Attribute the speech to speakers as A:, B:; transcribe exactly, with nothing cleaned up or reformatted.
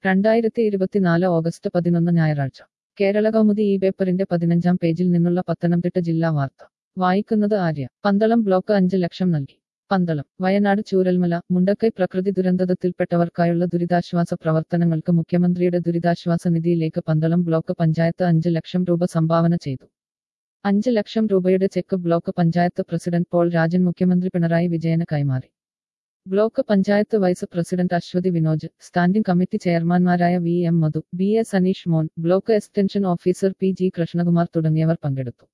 A: രണ്ടായിരത്തി ഇരുപത്തിനാല് ഓഗസ്റ്റ് പതിനൊന്ന് ഞായറാഴ്ച കേരള കൗമുദി ഈ പേപ്പറിന്റെ പതിനഞ്ചാം പേജിൽ നിന്നുള്ള പത്തനംതിട്ട ജില്ലാ വാർത്ത വായിക്കുന്നത് ആര്യ. പന്തളം ബ്ലോക്ക് അഞ്ച് ലക്ഷം നൽകി. പന്തളം. വയനാട് ചൂരൽമല മുണ്ടക്കൈ പ്രകൃതി ദുരന്തത്തിൽപ്പെട്ടവർക്കായുള്ള ദുരിതാശ്വാസ പ്രവർത്തനങ്ങൾക്ക് മുഖ്യമന്ത്രിയുടെ ദുരിതാശ്വാസ നിധിയിലേക്ക് പന്തളം ബ്ലോക്ക് പഞ്ചായത്ത് അഞ്ച് ലക്ഷം രൂപ സംഭാവന ചെയ്തു. അഞ്ച് ലക്ഷം രൂപയുടെ cheque block panchayat president Paul Rajan മുഖ്യമന്ത്രി പിണറായി വിജയന് കൈമാറി. Block panchayat vice president Aswathy Vinoj, standing committee ചെയർമാൻമാരായ V M Madhu, B S Aneesh Mon, block extension officer P G Krishnakumar തുടങ്ങിയവർ പങ്കെടുത്തു.